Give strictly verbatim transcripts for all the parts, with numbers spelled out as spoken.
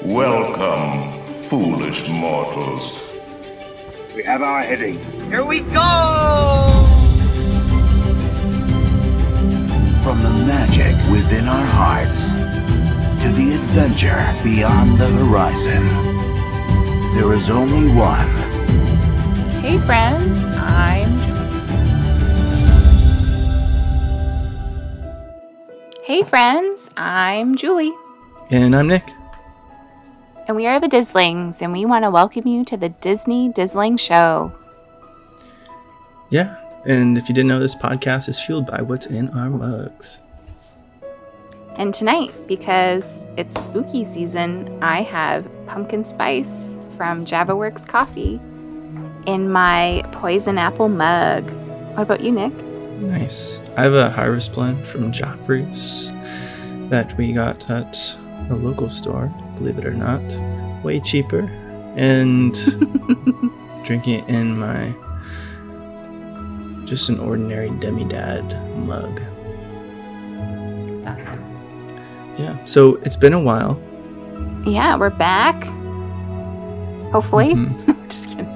Welcome, foolish mortals. We have our heading. Here we go! From the magic within our hearts to the adventure beyond the horizon, there is only one. Hey friends, I'm Julie. Hey friends, I'm Julie. And I'm Nick. And we are the Dizzlings, and we want to welcome you to the Disney Dizzling Show. Yeah, and if you didn't know, this podcast is fueled by what's in our mugs. And tonight, because it's spooky season, I have pumpkin spice from JavaWorks Coffee in my poison apple mug. What about you, Nick? Nice. I have a Harvest Blend from Joffrey's that we got at a local store, believe it or not. Way cheaper. And drinking it in my just an ordinary Demi-Dad mug. It's awesome. Yeah, so it's been a while. Yeah, we're back. Hopefully. Mm-hmm. Just kidding.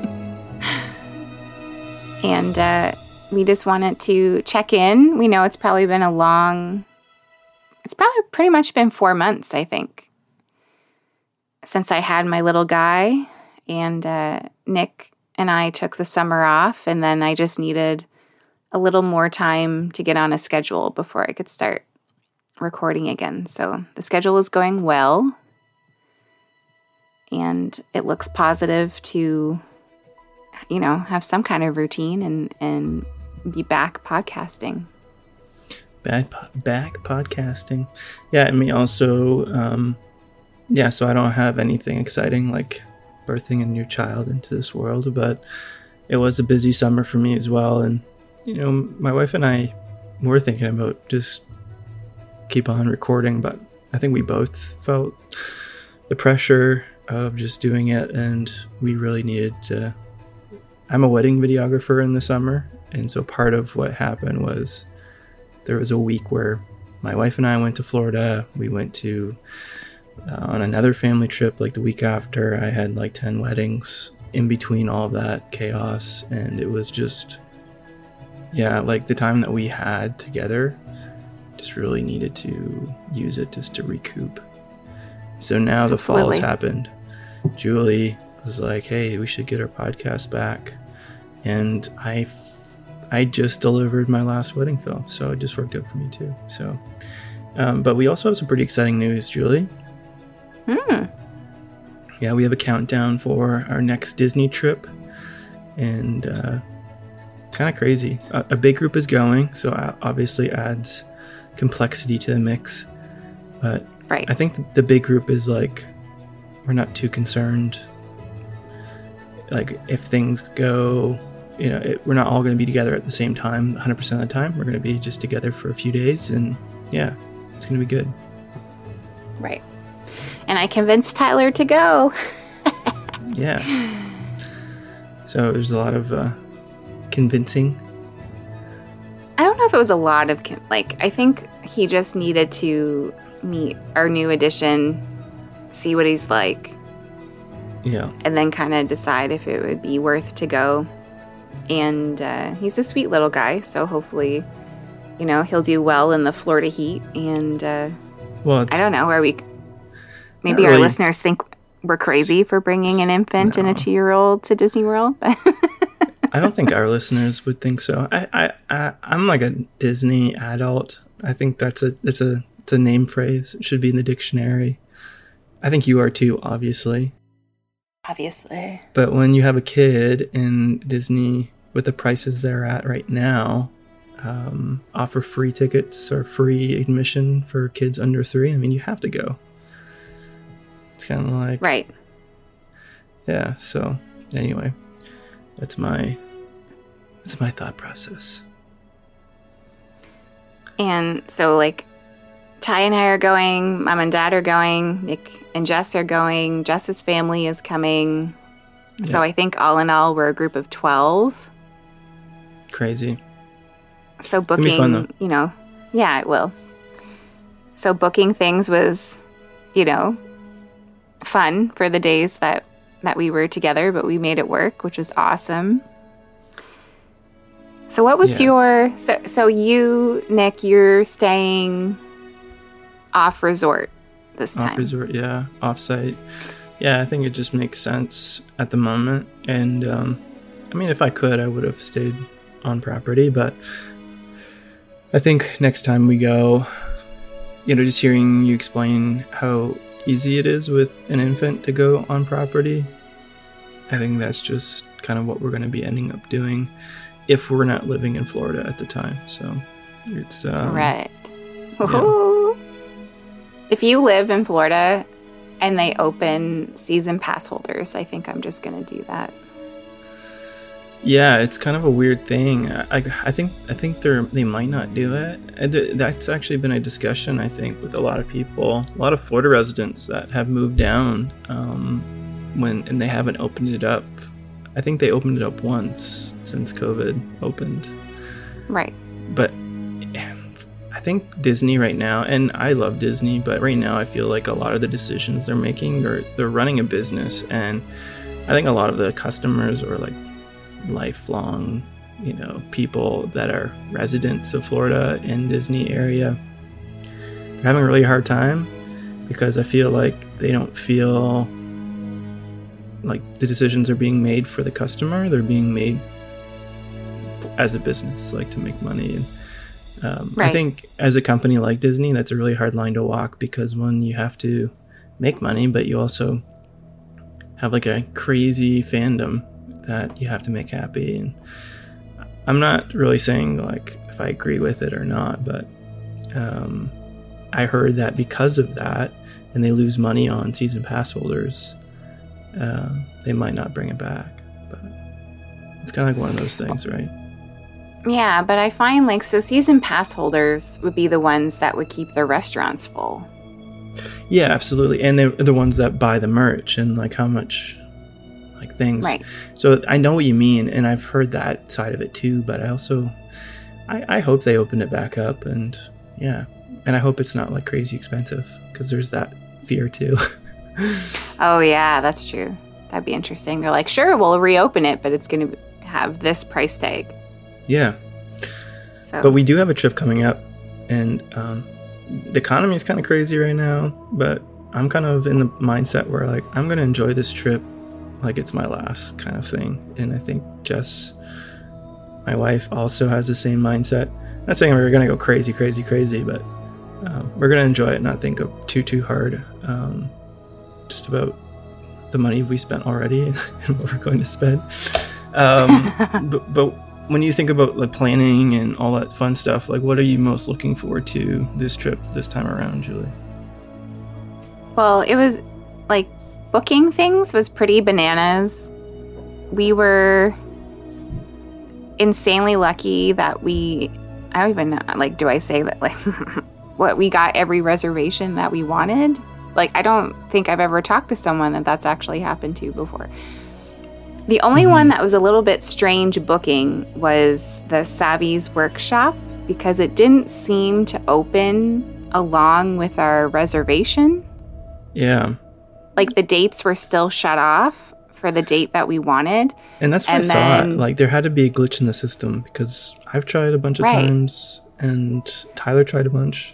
And uh, we just wanted to check in. We know it's probably been a long... It's probably pretty much been four months, I think, since I had my little guy. And uh, Nick and I took the summer off, and then I just needed a little more time to get on a schedule before I could start recording again. So the schedule is going well, and it looks positive to, you know, have some kind of routine and, and be back podcasting. Back, back podcasting. Yeah, and me also, um, yeah, so I don't have anything exciting like birthing a new child into this world, but it was a busy summer for me as well. And, you know, my wife and I were thinking about just keep on recording, but I think we both felt the pressure of just doing it, and we really needed to. I'm a wedding videographer in the summer, and so part of what happened was there was a week where my wife and I went to Florida. We went to uh, on another family trip like the week after. I had like ten weddings in between all of that chaos, and it was just, yeah, like the time that we had together, just really needed to use it just to recoup. So now the Absolutely. fall has happened. Julie was like, hey, we should get our podcast back. And I I just delivered my last wedding film, so it just worked out for me too. So, um, but we also have some pretty exciting news, Julie. Hmm. Yeah, we have a countdown for our next Disney trip, and uh, kind of crazy. A, a big group is going, so it obviously adds complexity to the mix. But Right. I think the big group is like, we're not too concerned. Like if things go. You know, it, we're not all going to be together at the same time one hundred percent of the time. We're going to be just together for a few days, and yeah, it's going to be good. Right. And I convinced Tyler to go. Yeah. So there's a lot of uh, convincing. I don't know if it was a lot of, con- like, I think he just needed to meet our new addition, see what he's like, Yeah. and then kind of decide if it would be worth to go. And uh, he's a sweet little guy, so hopefully, you know, he'll do well in the Florida heat. And uh, Well, it's, I don't know, are we... Maybe Not our really. listeners think we're crazy for bringing an infant and No. a two-year-old to Disney World. I don't think our listeners would think so. I, I, I, I'm like a Disney adult. I think that's a, it's a, it's a name phrase. It should be in the dictionary. I think you are too, obviously. Obviously. But when you have a kid in Disney with the prices they're at right now, um, offer free tickets or free admission for kids under three, I mean, you have to go. It's kind of like... Right. Yeah, so anyway, that's my, that's my thought process. And so, like, Ty and I are going, Mom and Dad are going, Nick and Jess are going, Jess's family is coming. So Yeah. I think all in all, we're a group of twelve. Crazy. So gonna be booking, fun, though. you know, yeah, it will. So booking things was, you know, fun for the days that, that we were together, but we made it work, which was awesome. So what was Yeah. your... So, so you, Nick, you're staying off resort this time. Off resort, yeah. Off site. Yeah, I think it just makes sense at the moment. And, um, I mean, if I could, I would have stayed on property. But I think next time we go, you know, just hearing you explain how easy it is with an infant to go on property, I think that's just kind of what we're going to be ending up doing if we're not living in Florida at the time. So it's... Um, right. Yeah. If you live in Florida and they open season pass holders, I think I'm just going to do that. Yeah, it's kind of a weird thing. I, I think I think they they might not do it. And th- that's actually been a discussion, I think, with a lot of people, a lot of Florida residents that have moved down um, when and they haven't opened it up. I think they opened it up once since COVID opened. Right. But I think Disney right now, and I love Disney, but right now I feel like a lot of the decisions they're making, they're they're running a business, and I think a lot of the customers are like lifelong, you know, people that are residents of Florida in Disney area. They're having a really hard time because I feel like they don't feel like the decisions are being made for the customer. They're being made f- as a business, like to make money. And um, right. I think as a company like Disney, that's a really hard line to walk because one, you have to make money, but you also have like a crazy fandom that you have to make happy. And I'm not really saying like if I agree with it or not, but um, I heard that because of that, and they lose money on season pass holders, uh, they might not bring it back. But it's kind of like one of those things, right? Yeah, but I find like so season pass holders would be the ones that would keep the restaurants full. Yeah, absolutely. And they're the ones that buy the merch and like how much like things. Right. So I know what you mean, and I've heard that side of it too, but I also I, I hope they open it back up, and yeah. And I hope it's not like crazy expensive because there's that fear too. Oh yeah, that's true. That'd be interesting. They're like, sure, we'll reopen it, but it's going to have this price tag. Yeah. So But we do have a trip coming up, and um, the economy is kind of crazy right now, but I'm kind of in the mindset where like I'm going to enjoy this trip like it's my last kind of thing. And I think Jess, my wife, also has the same mindset. I'm not saying we're going to go crazy, crazy, crazy, but um, we're going to enjoy it, not think of too, too hard um, just about the money we spent already and what we're going to spend. Um, but, but when you think about like planning and all that fun stuff, like what are you most looking forward to this trip this time around, Julie? Well, it was like booking things was pretty bananas. We were insanely lucky that we, I don't even know, like, do I say that, like, what, we got every reservation that we wanted? Like, I don't think I've ever talked to someone that that's actually happened to before. The only mm-hmm. one that was a little bit strange booking was the Savvy's workshop because it didn't seem to open along with our reservation. Yeah. Like the dates were still shut off for the date that we wanted. And that's what and I then, thought. Like there had to be a glitch in the system because I've tried a bunch of right. times and Tyler tried a bunch.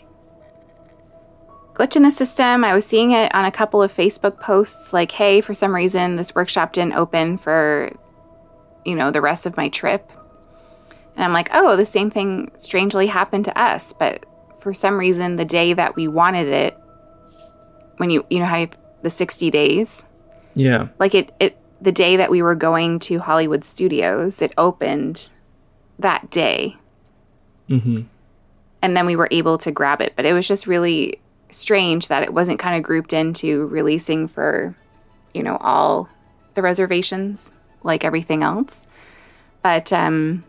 Glitch in the system. I was seeing it on a couple of Facebook posts like, hey, for some reason this workshop didn't open for, you know, the rest of my trip. And I'm like, oh, the same thing strangely happened to us. But for some reason, the day that we wanted it, when you, you know how you, the sixty days? Yeah. Like it, it, the day that we were going to Hollywood Studios, it opened that day. Mm-hmm. And then we were able to grab it. But it was just really strange that it wasn't kind of grouped into releasing for, you know, all the reservations like everything else. But um,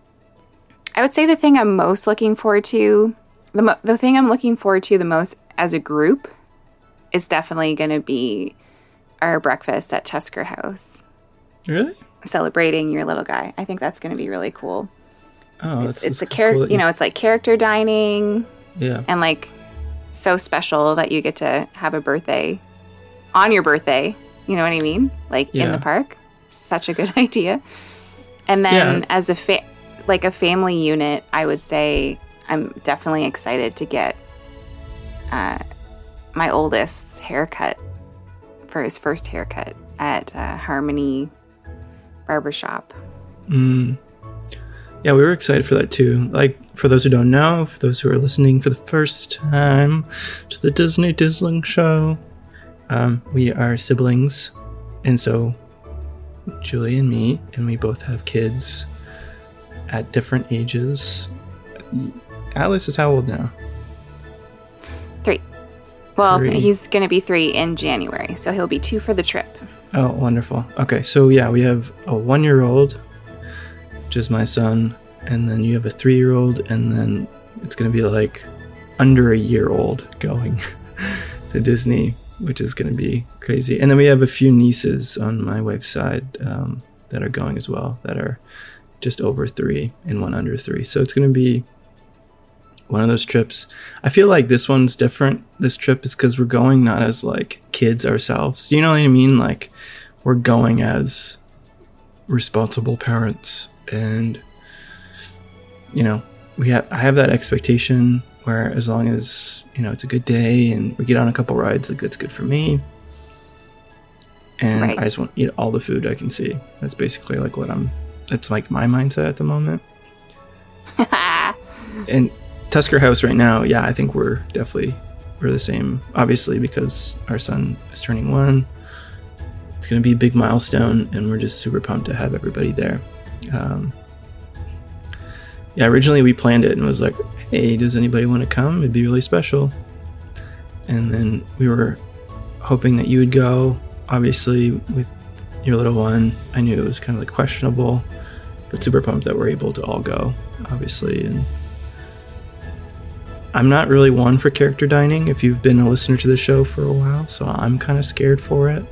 I would say the thing I'm most looking forward to, the mo- the thing I'm looking forward to the most as a group is definitely going to be our breakfast at Tusker House. Really? Celebrating your little guy. I think that's going to be really cool. Oh, it's, that's it's that's a character. cool You know, it's like character dining. Yeah. And like so special that you get to have a birthday on your birthday. You know what I mean? Like yeah. in the park. Such a good idea. And then yeah. as a fa- like a family unit, I would say I'm definitely excited to get uh, my oldest's haircut for his first haircut at uh, Harmony Barbershop. Mm. Yeah, we were excited for that too. Like, for those who don't know, for those who are listening for the first time to the Disney Dizzling Show, um, we are siblings. And so, Julie and me, and we both have kids at different ages. Atlas is how old now? Three. Well, three. He's going to be three in January, so he'll be two for the trip. Oh, wonderful. Okay, so yeah, we have a one-year-old, which is my son, and then you have a three-year-old, and then it's going to be like under a year old going to Disney, which is going to be crazy. And then we have a few nieces on my wife's side um, that are going as well, that are just over three and one under three. So it's going to be one of those trips. I feel like this one's different. This trip is because we're going not as like kids ourselves. You know what I mean? Like we're going as responsible parents, and you know, we have I have that expectation where as long as, you know, it's a good day and we get on a couple rides, like that's good for me. And right. I just want to eat all the food I can see. That's basically like what I'm, that's like my mindset at the moment. And Tusker House right now, yeah, I think we're definitely, we're the same, obviously, because our son is turning one. It's going to be a big milestone, and we're just super pumped to have everybody there. Um, yeah, originally we planned it and was like, hey, does anybody want to come? It'd be really special. And then we were hoping that you would go. Obviously, with your little one, I knew it was kind of like questionable, but super pumped that we're able to all go, obviously. And I'm not really one for character dining, if you've been a listener to the show for a while, so I'm kind of scared for it.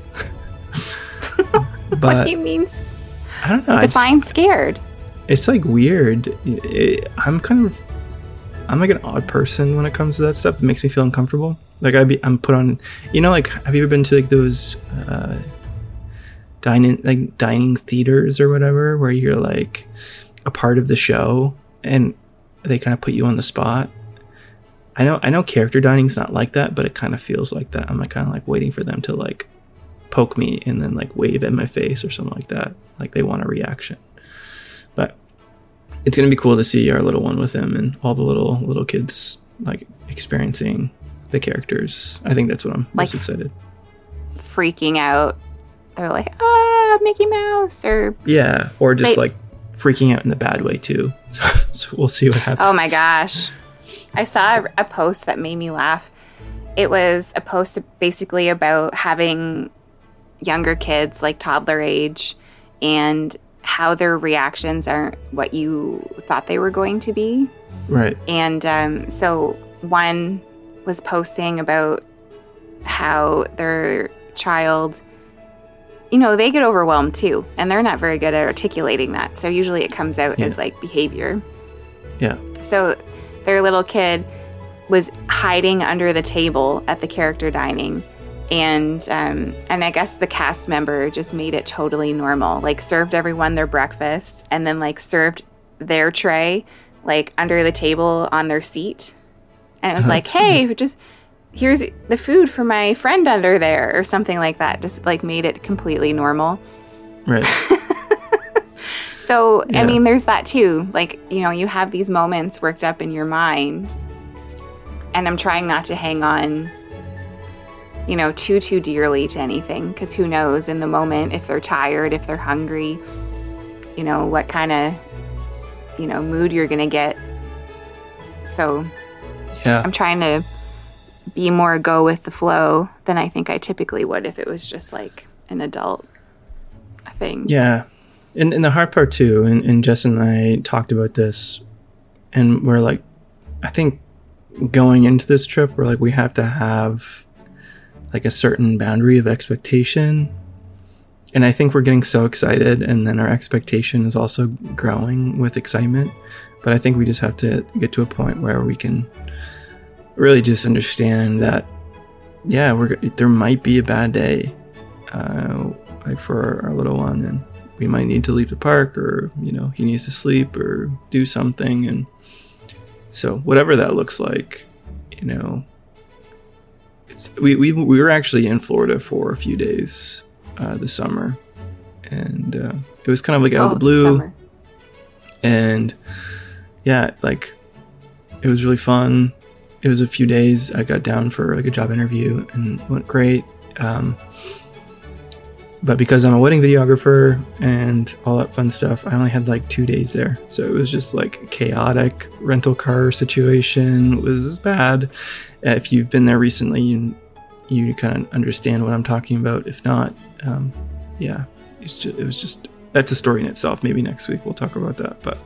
But what do you mean? I don't know. Define just, scared. It's like weird. It, I'm kind of, I'm like an odd person when it comes to that stuff. It makes me feel uncomfortable. Like I be, I'm put on, you know, like, have you ever been to like those uh, dining, like dining theaters or whatever, where you're like a part of the show and they kind of put you on the spot? I know, I know character dining's not like that, but it kind of feels like that. I'm like kind of like waiting for them to like poke me and then like wave in my face or something like that. Like they want a reaction. But it's going to be cool to see our little one with him and all the little, little kids like experiencing the characters. I think that's what I'm like most excited. Freaking out. They're like, ah, Mickey Mouse, or yeah, or just they- like freaking out in the bad way too. So, so we'll see what happens. Oh my gosh. I saw a post that made me laugh. It was a post basically about having younger kids, like toddler age, and how their reactions aren't what you thought they were going to be. Right. And um, so one was posting about how their child, you know, they get overwhelmed too, and they're not very good at articulating that. So usually it comes out yeah. as like behavior. Yeah. So their little kid was hiding under the table at the character dining, and um, and I guess the cast member just made it totally normal, like served everyone their breakfast and then like served their tray like under the table on their seat, and it was oh, like, hey, funny. Just here's the food for my friend under there or something like that. Just like made it completely normal. Right. So, yeah. I mean, there's that too. Like, you know, you have these moments worked up in your mind, and I'm trying not to hang on, you know, too, too dearly to anything, because who knows in the moment if they're tired, if they're hungry, you know, what kind of, you know, mood you're going to get. So, yeah, I'm trying to be more go with the flow than I think I typically would if it was just like an adult thing. Yeah. And, and the hard part too, and, and Jess and I talked about this, and we're like, I think going into this trip, we're like, we have to have like a certain boundary of expectation. And I think we're getting so excited, and then our expectation is also growing with excitement. But I think we just have to get to a point where we can really just understand that yeah, we're there might be a bad day, uh, like for our, our little one, and we might need to leave the park, or you know, he needs to sleep or do something, and so whatever that looks like, you know, it's we we we were actually in Florida for a few days uh, this summer, and uh, it was kind of like out oh, of the blue, summer. and yeah, like it was really fun. It was a few days. I got down for like a job interview and it went great. Um, but because I'm a wedding videographer and all that fun stuff, I only had like two days there. So it was just like a chaotic rental car situation. It was bad. Uh, if you've been there recently, you, you kind of understand what I'm talking about. If not, um, yeah, it's just, it was just, that's a story in itself. Maybe next week we'll talk about that. But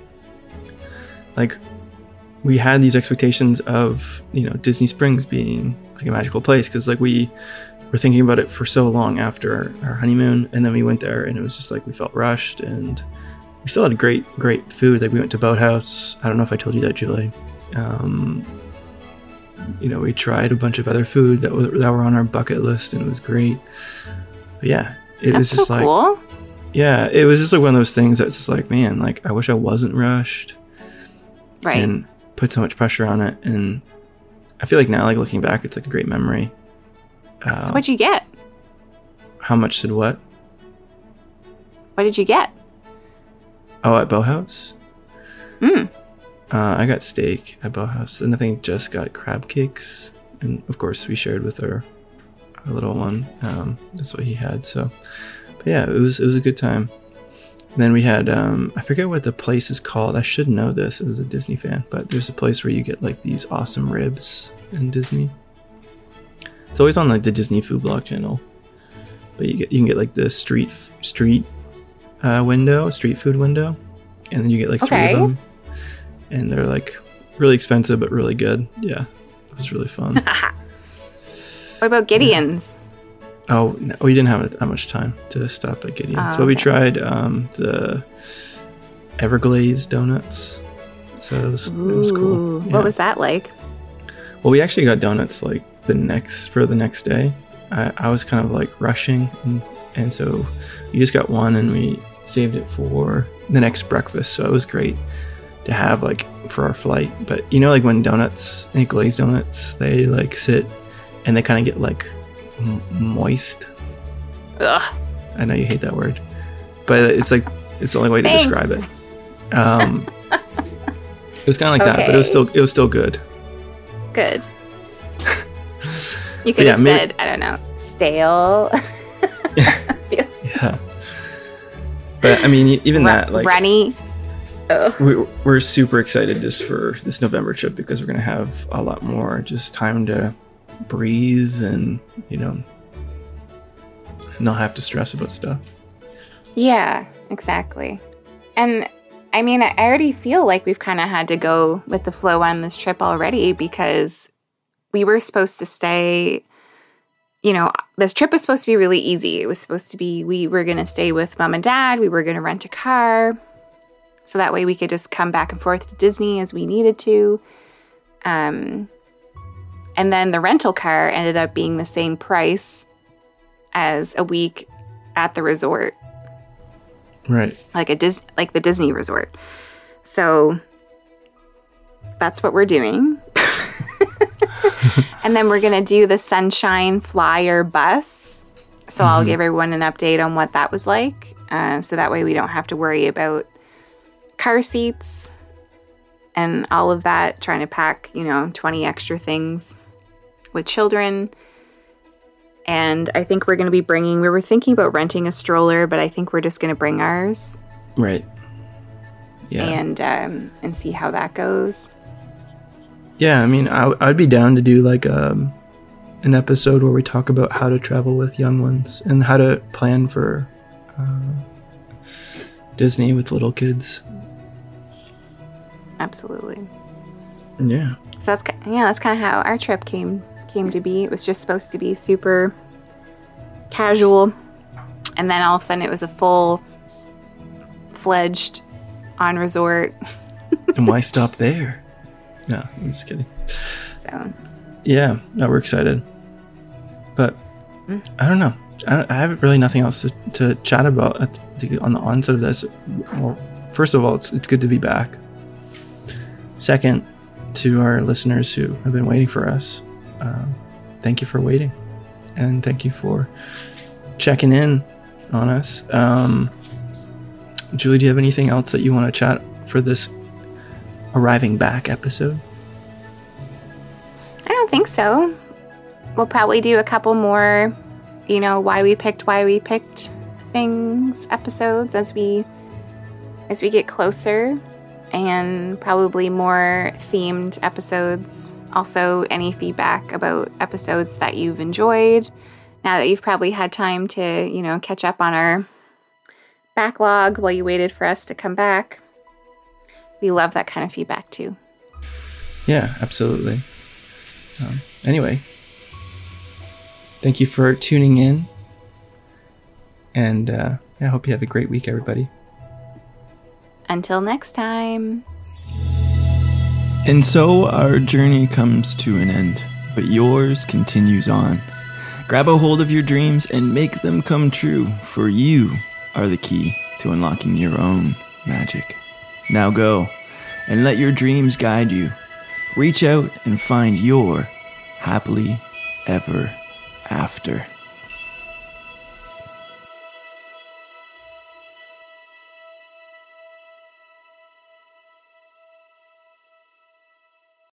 like, we had these expectations of, you know, Disney Springs being like a magical place, because like we were thinking about it for so long after our, our honeymoon, and then we went there and it was just like we felt rushed, and we still had great great food. Like we went to Boathouse. I don't know if I told you that, Julie. Um, you know, we tried a bunch of other food that were, that were on our bucket list, and it was great. But yeah, it That's was just so like cool. yeah, it was just like one of those things that's just like, man, like I wish I wasn't rushed. Right. And put so much pressure on it, and I feel like now, like looking back, it's like a great memory. Uh, So what'd you get? How much did what? What did you get? Oh, at Boathouse? Mm. Uh, I got steak at Boathouse, and I think Jess got crab cakes, and of course we shared with our, our little one. Um, that's what he had. So, but yeah, it was it was a good time. Then we had, um, I forget what the place is called. I should know this as a Disney fan, but there's a place where you get like these awesome ribs in Disney. It's always on like the Disney Food Blog channel, but you get you can get like the street street uh, window, street food window, and then you get like Okay. three of them, and they're like really expensive but really good. Yeah, it was really fun. What about Gideon's? Oh, no, we didn't have that much time to stop at Gideon's. Oh, But we okay. tried um, the Everglazed donuts. So it was, it was cool. Ooh, Yeah. What was that like? Well, we actually got donuts like the next for the next day. I, I was kind of like rushing, and, and so we just got one, and we saved it for the next breakfast. So it was great to have like for our flight. But you know, like when donuts, like glazed donuts, they like sit and they kind of get like m- moist. Ugh. I know you hate that word, but it's like it's the only way to Thanks. describe it. Um, it was kind of like that, but it was Okay. still it was still good. Good. You could yeah, have maybe- said, I don't know, stale. Yeah, but I mean, even Ru- that, like, runny. Oh. we, we're super excited just for this November trip, because we're gonna have a lot more just time to breathe and, you know, not have to stress about stuff. Yeah, exactly. And I mean, I already feel like we've kind of had to go with the flow on this trip already, because we were supposed to stay, you know, this trip was supposed to be really easy. It was supposed to be, we were going to stay with mom and dad. We were going to rent a car. So that way we could just come back and forth to Disney as we needed to. Um, and then the rental car ended up being the same price as a week at the resort. Right. like a Dis- like the Disney resort. So that's what we're doing. And then we're going to do the Sunshine Flyer bus. So I'll give everyone an update on what that was like. Uh, so that way we don't have to worry about car seats and all of that, trying to pack, you know, twenty extra things with children. And I think we're going to be bringing, we were thinking about renting a stroller, but I think we're just going to bring ours. Right. Yeah. and um, and see how that goes. Yeah, I mean, I, I'd be down to do like um, an episode where we talk about how to travel with young ones and how to plan for uh, Disney with little kids. Absolutely. Yeah. So that's ki- yeah, that's kind of how our trip came came to be. It was just supposed to be super casual, and then all of a sudden it was a full fledged on resort. And why stop there? No, I'm just kidding. So Yeah, no, we're excited. But I don't know. I, I have really nothing else to, to chat about at the, on the onset of this. Well, first of all, it's it's good to be back. Second, to our listeners who have been waiting for us, um, thank you for waiting, and thank you for checking in on us. Um, Julie, do you have anything else that you want to chat for this arriving back episode? I don't think so. We'll probably do a couple more, you know, why we picked why we picked things episodes as we as we get closer, and probably more themed episodes. Also, any feedback about episodes that you've enjoyed now that you've probably had time to, you know, catch up on our backlog while you waited for us to come back. We love that kind of feedback too. Yeah, absolutely. Um, anyway, thank you for tuning in, and uh, I hope you have a great week, everybody. Until next time. And so our journey comes to an end, but yours continues on. Grab a hold of your dreams and make them come true, for you are the key to unlocking your own magic. Now go and let your dreams guide you. Reach out and find your happily ever after.